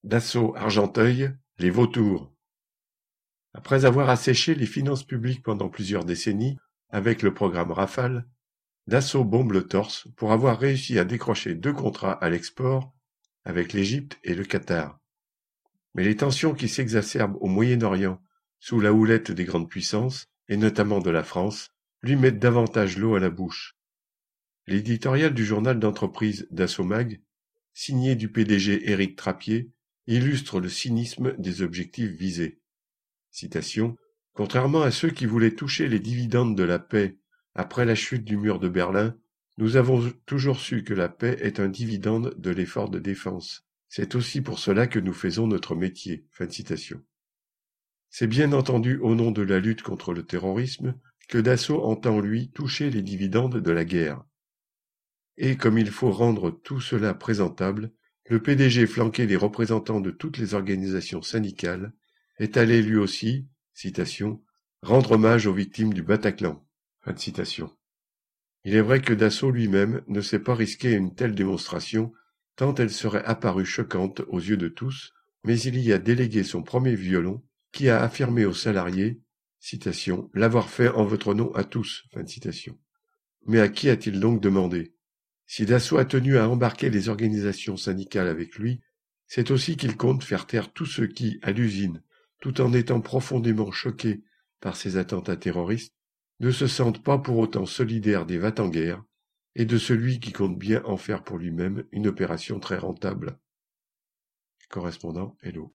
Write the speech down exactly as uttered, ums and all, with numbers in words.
Dassault Argenteuil, les vautours. Après avoir asséché les finances publiques pendant plusieurs décennies, avec le programme Rafale, Dassault bombe le torse pour avoir réussi à décrocher deux contrats à l'export avec l'Égypte et le Qatar. Mais les tensions qui s'exacerbent au Moyen-Orient sous la houlette des grandes puissances, et notamment de la France, lui mettent davantage l'eau à la bouche. L'éditorial du journal d'entreprise Dassault Mag, signé du P D G Éric Trappier, illustre le cynisme des objectifs visés. Citation, « Contrairement à ceux qui voulaient toucher les dividendes de la paix après la chute du mur de Berlin, nous avons toujours su que la paix est un dividende de l'effort de défense. C'est aussi pour cela que nous faisons notre métier. » Fin de citation. C'est bien entendu au nom de la lutte contre le terrorisme que Dassault entend, lui, toucher les dividendes de la guerre. Et comme il faut rendre tout cela présentable, le P D G, flanqué des représentants de toutes les organisations syndicales, est allé lui aussi, citation, « rendre hommage aux victimes du Bataclan ». Fin de citation. Il est vrai que Dassault lui-même ne s'est pas risqué à une telle démonstration, tant elle serait apparue choquante aux yeux de tous, mais il y a délégué son premier violon, qui a affirmé aux salariés, citation, « l'avoir fait en votre nom à tous ». Fin de citation. Mais à qui a-t-il donc demandé ? Si Dassault a tenu à embarquer les organisations syndicales avec lui, c'est aussi qu'il compte faire taire tous ceux qui, à l'usine, tout en étant profondément choqués par ces attentats terroristes, ne se sentent pas pour autant solidaires des va-t-en-guerre et de celui qui compte bien en faire pour lui-même une opération très rentable. Correspondant Hello.